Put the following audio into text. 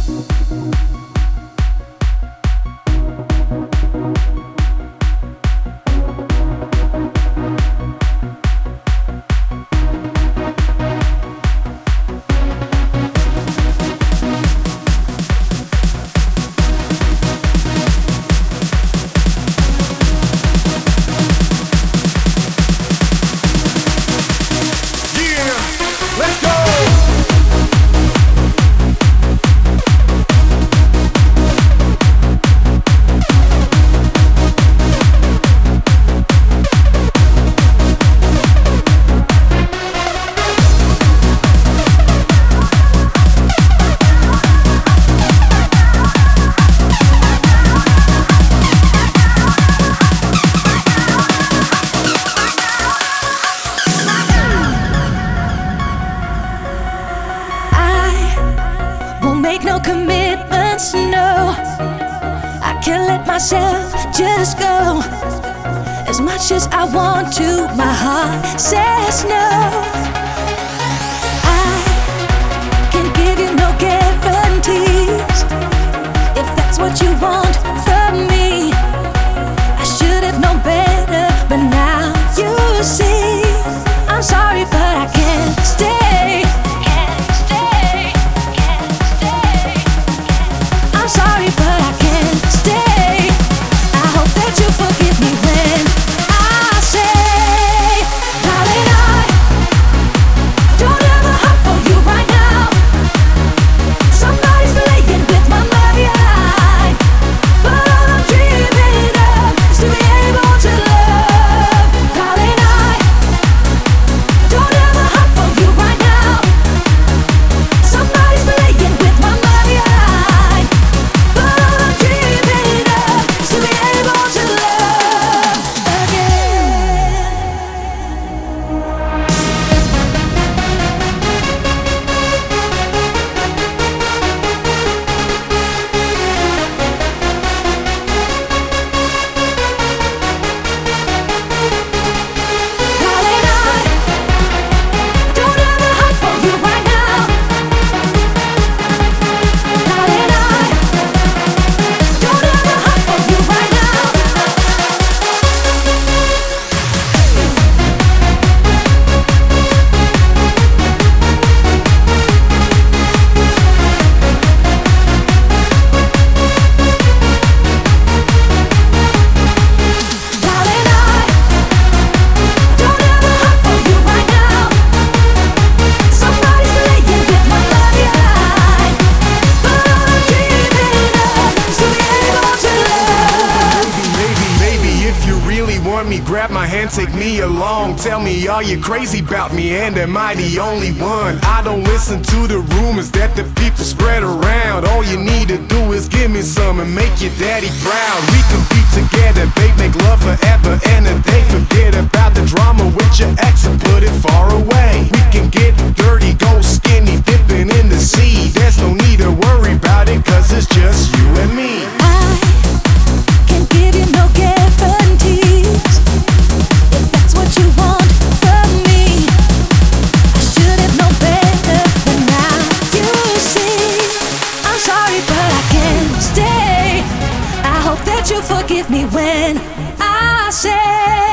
Make no commitments, no. I can't let myself just go. As much as I want to, my heart says no. I can give you no guarantees. If that's what you want from me, I should have known better, but now you see. I'm sorry, but I can't stay. I'm sorry, but I can't stay. I hope that you forgive me when I say, darling, I don't have a heart for you right now. Somebody's playing with my mind, but all I'm dreaming of is to be able to love. Darling, I don't have a heart for you right now. Somebody's playing with my mind. Me, grab my hand, take me along. Tell me, are you crazy about me, and am I the only one? I don't listen to the rumors that the people spread around. All you need to do is give me some and make your daddy proud. We can be together, babe, make love forever and a day. Forget about the drama with your ex and put it far away. We can get dirty, go skinny, dipping in the sea. There's no need to worry about it, cause it's just you and me. I can give you no guarantees. If that's what you want from me, I should have known better, but now you see. I'm sorry, but I can't stay. I hope that you forgive me when I say